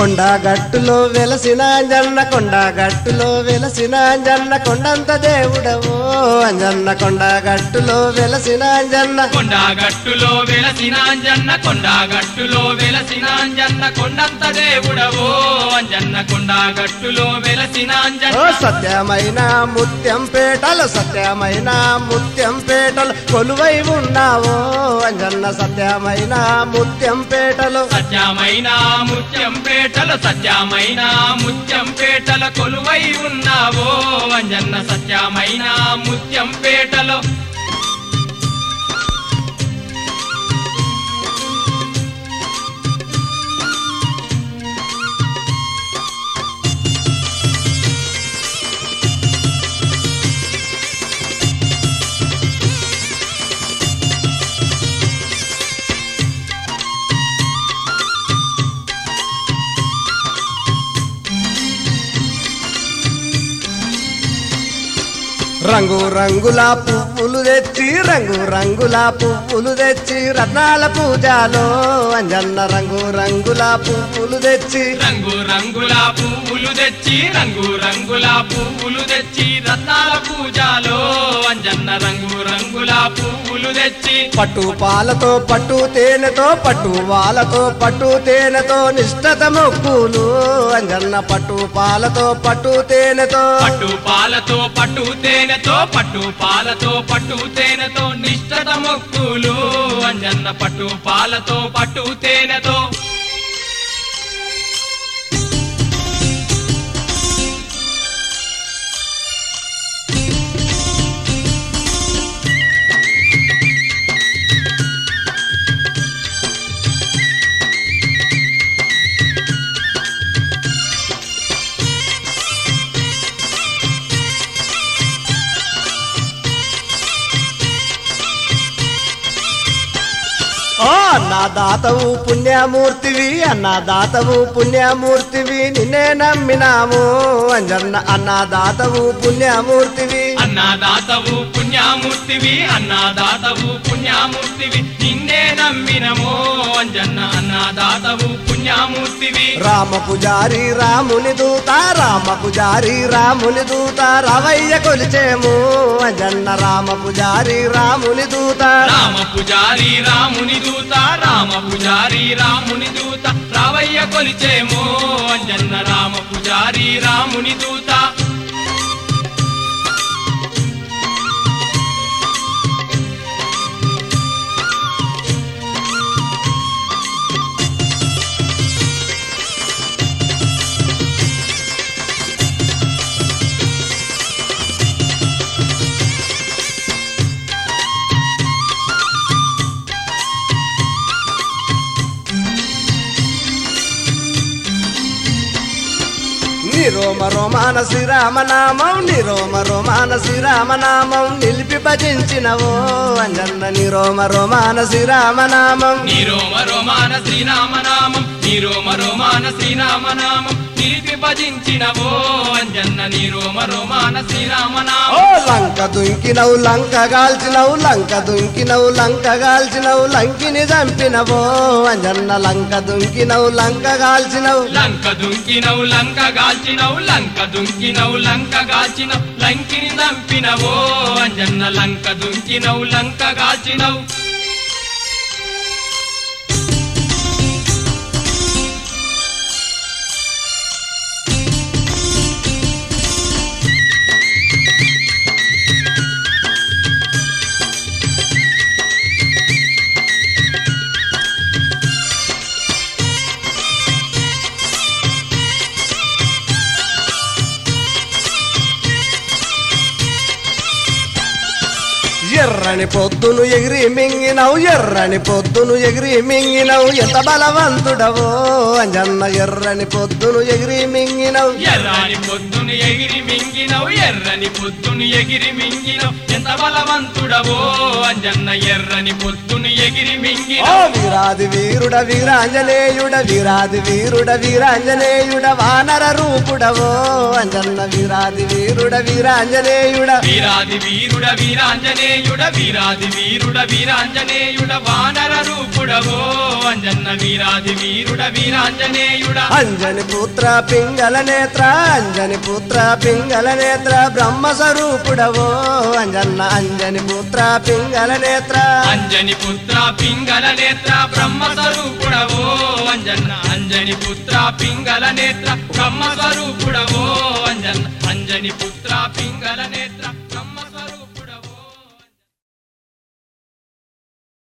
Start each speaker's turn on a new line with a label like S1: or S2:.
S1: కొండగట్టులో వెలసిన అంజన్న కొండగట్టులో వెలసిన అంజన్న కొండంత దేవుడవో అంజన్న కొండగట్టులో వెలసిన అంజన్న
S2: కొండగట్టులో వెలసిన అంజన్న కొండగట్టులో వెలసిన అంజన్న కొండంత దేవుడవో అంజన్న కొండగట్టులో వెలసిన అంజన్న
S1: సత్యమైన ముత్యం పేటలు సత్యమైన ముత్యం పేటలు కొలువై ఉన్నావో అంజన్న సత్యమైన ముత్యం పేటలు
S2: సత్యమైన ముత్యం పేటలు సత్యమైన ముత్యం పేటల కొలువై ఉన్నావో అంజన్న సత్యమైన ముత్యం పేటలో
S1: రంగు రంగుల పువ్వులు తెచ్చి రంగు రంగుల పువ్వులు తెచ్చి రత్నాల పూజలో అంజన్న రంగు రంగుల పువ్వులు తెచ్చి
S2: రంగు రంగుల పువ్వులు తెచ్చి రంగు రంగుల పువ్వులు తెచ్చి రత్నాల పూజలో అంజన్న రంగు రంగుల పువ్వులు తెచ్చి
S1: పట్టు పాలతో పట్టు తేనెతో పట్టు వాలతో పట్టు తేనెతో నిష్ఠత మొక్కులు అంజన్న పట్టు పాలతో పట్టు తేనెతో
S2: పట్టు పాలతో పట్టు తేనెతో పట్టు పాలతో పట్టు తేనెతో నిష్ఠత మొక్కులు అంజన్న పట్టు పాలతో పట్టు తేనెతో
S1: అన్నదాతవు పుణ్యమూర్తివి అన్నదాతవు పుణ్యమూర్తివి నిన్నే నమ్మినాము అంజన్న అన్నదాతవు పుణ్యమూర్తివి
S2: అన్నదాతవు పుణ్యమూర్తివి అన్నదాతవు పుణ్యమూర్తివి నిన్నే నమ్మినమో అంజన్న అన్నదాతవు పుణ్యమూర్తివి
S1: రామ పుజారి రాముని దూత రామ పుజారి రాముని దూత రవయ్య కొలిచేము అంజన్న రామ పుజారి రాముని దూత
S2: రామ పుజారి రాముని దూత రామ పుజారి రాముని దూత రావయ్య కొలిచేమో అంజన్న రామ పుజారి రాముని దూత
S1: నిరోమ రోమాన శ్రీరామనామం నిరోమ రోమాన శ్రీరామనామం నిలిపి భజించినవో అంజన్న నిరోమ రోమాన శ్రీరామనామం
S2: నిరోమ రోమాన శ్రీరామనామం నిరోమ రోమాన శ్రీరామనామం నిలిపి భజించినవో అంజన్న నిరోమ రోమాన శ్రీరామనామం
S1: లంక దుంకినవు లంక గాల్చినవు లంక దుంకినవు లంక గాల్చినవు లంకిని చంపినవో అంజన్న లంక దుంకినవు లంక గాల్చినవు
S2: లంక దుంకినవు లంక గాల్చినవు లంక దుంకినవు లంక గాల్చినవు లంకిని చంపినవో అంజన్న లంక దుంకినవు లంక గాల్చినవు
S1: ఎర్రని పొద్దును ఎగిరి మింగినవు ఎర్రని పొద్దును ఎగిరి మింగినవు ఎంత బలవంతుడవో అంజన్న ఎర్రని పొద్దును ఎగిరి మింగినవు
S2: ఎర్రని పొద్దును ఎగిరి మింగినవు ఎర్రని పొద్దును ఎగిరి మింగినవు ఎంత బలవంతుడవో అంజన్న ఎర్రని పొద్దుని ఎగిరి మింగి
S1: ఓ వీరాది వీరుడ వీరాంజనేయుడ వీరాది వీరుడ వీరాంజనేయుడ వానర రూపుడవో అంజన్న వీరాది వీరుడ వీరాంజనేయుడ
S2: వీరాది వీరుడ వీరాంజనేయుడ వీరాది వీరుడ వీరాంజనేయుడ వానర రూపుడవో అంజన్న వీరాది వీరుడ వీరాంజనేయుడ
S1: అంజని పుత్ర పింగళ నేత్ర అంజని పుత్ర పింగళ నేత్ర బ్రహ్మ స్వరూపుడవో అంజన్న అంజని పుత్ర పింగళ నేత్ర
S2: అంజని పుత్ర పింగళ నేత్ర బ్రహ్మ స్వరూపుడవో అంజన్న అంజని పుత్ర పింగళ నేత్ర బ్రహ్మ స్వరూపుడవో అంజన్న అంజని పుత్ర పింగళ నేత్ర